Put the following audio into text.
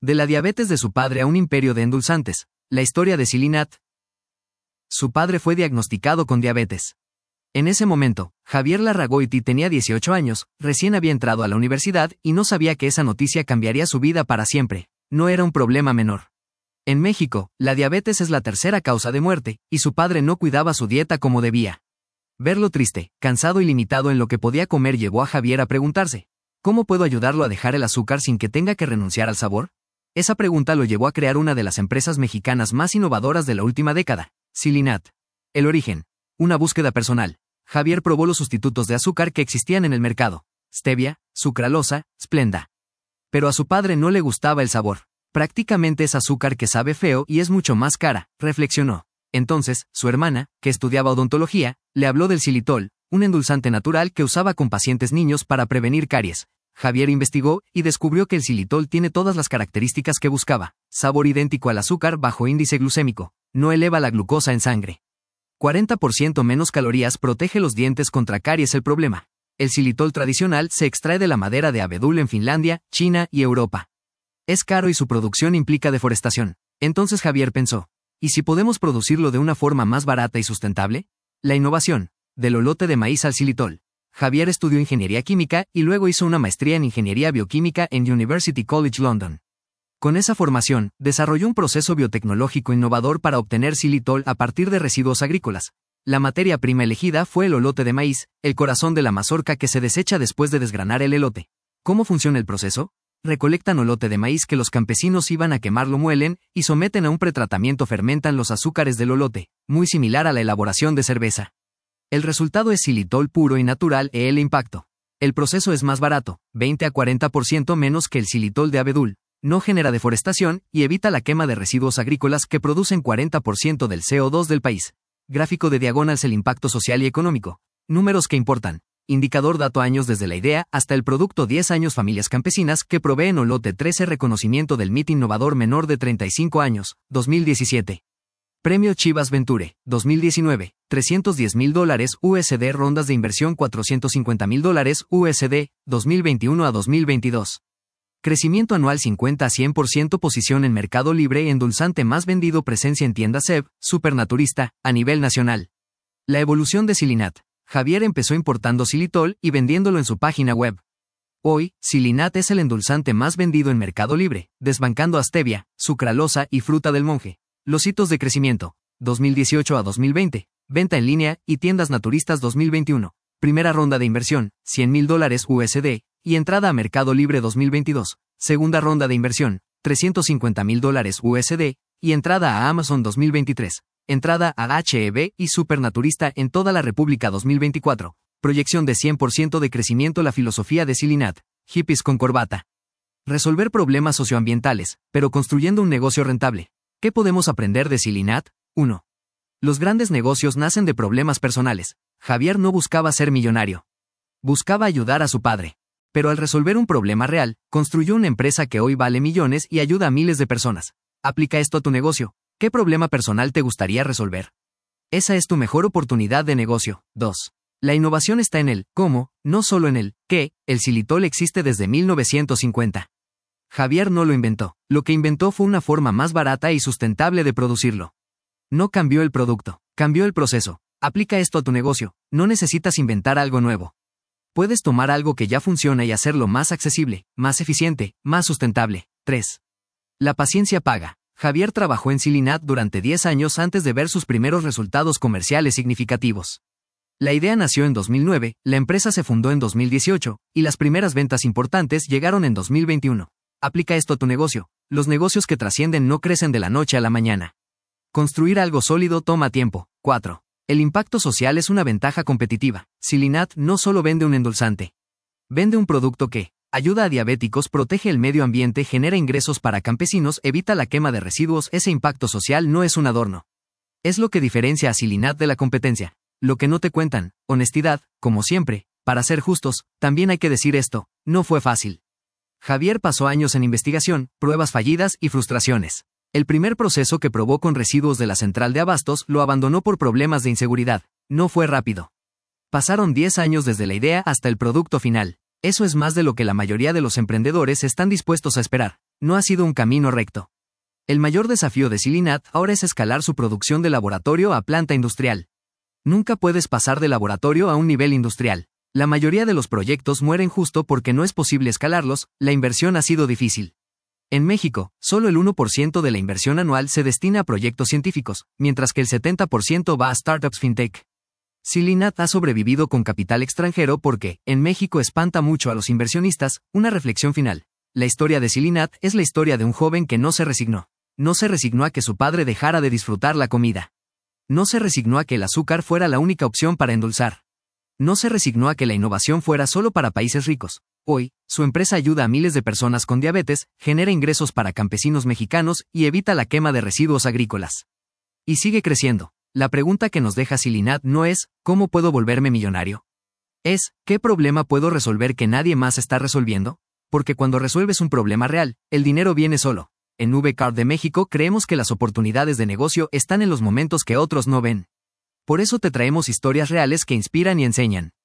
De la diabetes de su padre a un imperio de endulzantes. La historia de Silinat. Su padre fue diagnosticado con diabetes. En ese momento, Javier Larragoiti tenía 18 años, recién había entrado a la universidad y no sabía que esa noticia cambiaría su vida para siempre. No era un problema menor. En México, la diabetes es la tercera causa de muerte, y su padre no cuidaba su dieta como debía. Verlo triste, cansado y limitado en lo que podía comer llevó a Javier a preguntarse: ¿cómo puedo ayudarlo a dejar el azúcar sin que tenga que renunciar al sabor? Esa pregunta lo llevó a crear una de las empresas mexicanas más innovadoras de la última década, Silinat. El origen. Una búsqueda personal. Javier probó los sustitutos de azúcar que existían en el mercado: stevia, sucralosa, Splenda. Pero a su padre no le gustaba el sabor. Prácticamente es azúcar que sabe feo y es mucho más cara, reflexionó. Entonces, su hermana, que estudiaba odontología, le habló del xilitol, un endulzante natural que usaba con pacientes niños para prevenir caries. Javier investigó y descubrió que el xilitol tiene todas las características que buscaba: sabor idéntico al azúcar bajo índice glucémico, no eleva la glucosa en sangre. 40% menos calorías, protege los dientes contra caries. El problema: el xilitol tradicional se extrae de la madera de abedul en Finlandia, China y Europa. Es caro y su producción implica deforestación. Entonces Javier pensó: ¿y si podemos producirlo de una forma más barata y sustentable? La innovación. Del olote de maíz al xilitol. Javier estudió ingeniería química y luego hizo una maestría en ingeniería bioquímica en University College London. Con esa formación, desarrolló un proceso biotecnológico innovador para obtener xilitol a partir de residuos agrícolas. La materia prima elegida fue el olote de maíz, el corazón de la mazorca que se desecha después de desgranar el elote. ¿Cómo funciona el proceso? Recolectan olote de maíz que los campesinos iban a quemar, lo muelen y someten a un pretratamiento, fermentan los azúcares del olote, muy similar a la elaboración de cerveza. El resultado es xilitol puro y natural. El impacto. El proceso es más barato, 20 a 40% menos que el xilitol de abedul, no genera deforestación y evita la quema de residuos agrícolas que producen 40% del CO2 del país. Gráfico de diagonales: el impacto social y económico. Números que importan. Indicador: dato años desde la idea hasta el producto, 10 años familias campesinas que proveen olote. 13 reconocimiento del MIT innovador menor de 35 años, 2017. Premio Chivas Venture, 2019, $310,000 USD, rondas de inversión $450,000 USD, 2021 a 2022. Crecimiento anual 50 a 100%, posición en Mercado Libre, endulzante más vendido, presencia en tiendas Sev, Supernaturista, a nivel nacional. La evolución de Silinat. Javier empezó importando xilitol y vendiéndolo en su página web. Hoy, Silinat es el endulzante más vendido en Mercado Libre, desbancando a stevia, sucralosa y fruta del monje. Los hitos de crecimiento. 2018 a 2020, venta en línea y tiendas naturistas. 2021, primera ronda de inversión, $100,000 USD, y entrada a Mercado Libre. 2022, segunda ronda de inversión, $350,000 USD, y entrada a Amazon. 2023, entrada a H-E-B y Supernaturista en toda la República. 2024, proyección de 100% de crecimiento. La filosofía de Silinat: hippies con corbata. Resolver problemas socioambientales, pero construyendo un negocio rentable. ¿Qué podemos aprender de Silinat? 1. Los grandes negocios nacen de problemas personales. Javier no buscaba ser millonario. Buscaba ayudar a su padre. Pero al resolver un problema real, construyó una empresa que hoy vale millones y ayuda a miles de personas. Aplica esto a tu negocio. ¿Qué problema personal te gustaría resolver? Esa es tu mejor oportunidad de negocio. 2. La innovación está en el cómo, no solo en el qué. El xilitol existe desde 1950. Javier no lo inventó. Lo que inventó fue una forma más barata y sustentable de producirlo. No cambió el producto, cambió el proceso. Aplica esto a tu negocio. No necesitas inventar algo nuevo. Puedes tomar algo que ya funciona y hacerlo más accesible, más eficiente, más sustentable. 3. La paciencia paga. Javier trabajó en Silinat durante 10 años antes de ver sus primeros resultados comerciales significativos. La idea nació en 2009, la empresa se fundó en 2018, y las primeras ventas importantes llegaron en 2021. Aplica esto a tu negocio. Los negocios que trascienden no crecen de la noche a la mañana. Construir algo sólido toma tiempo. 4. El impacto social es una ventaja competitiva. Silinat no solo vende un endulzante. Vende un producto que ayuda a diabéticos, protege el medio ambiente, genera ingresos para campesinos, evita la quema de residuos. Ese impacto social no es un adorno. Es lo que diferencia a Silinat de la competencia. Lo que no te cuentan: honestidad, como siempre. Para ser justos, también hay que decir esto: no fue fácil. Javier pasó años en investigación, pruebas fallidas y frustraciones. El primer proceso que probó con residuos de la central de abastos lo abandonó por problemas de inseguridad. No fue rápido. Pasaron 10 años desde la idea hasta el producto final. Eso es más de lo que la mayoría de los emprendedores están dispuestos a esperar. No ha sido un camino recto. El mayor desafío de Silinat ahora es escalar su producción de laboratorio a planta industrial. Nunca puedes pasar de laboratorio a un nivel industrial. La mayoría de los proyectos mueren justo porque no es posible escalarlos, la inversión ha sido difícil. En México, solo el 1% de la inversión anual se destina a proyectos científicos, mientras que el 70% va a startups fintech. Silinat ha sobrevivido con capital extranjero porque, en México espanta mucho a los inversionistas. Una reflexión final. La historia de Silinat es la historia de un joven que no se resignó. No se resignó a que su padre dejara de disfrutar la comida. No se resignó a que el azúcar fuera la única opción para endulzar. No se resignó a que la innovación fuera solo para países ricos. Hoy, su empresa ayuda a miles de personas con diabetes, genera ingresos para campesinos mexicanos y evita la quema de residuos agrícolas. Y sigue creciendo. La pregunta que nos deja Silinat no es, ¿cómo puedo volverme millonario? Es, ¿qué problema puedo resolver que nadie más está resolviendo? Porque cuando resuelves un problema real, el dinero viene solo. En VCard de México creemos que las oportunidades de negocio están en los momentos que otros no ven. Por eso te traemos historias reales que inspiran y enseñan.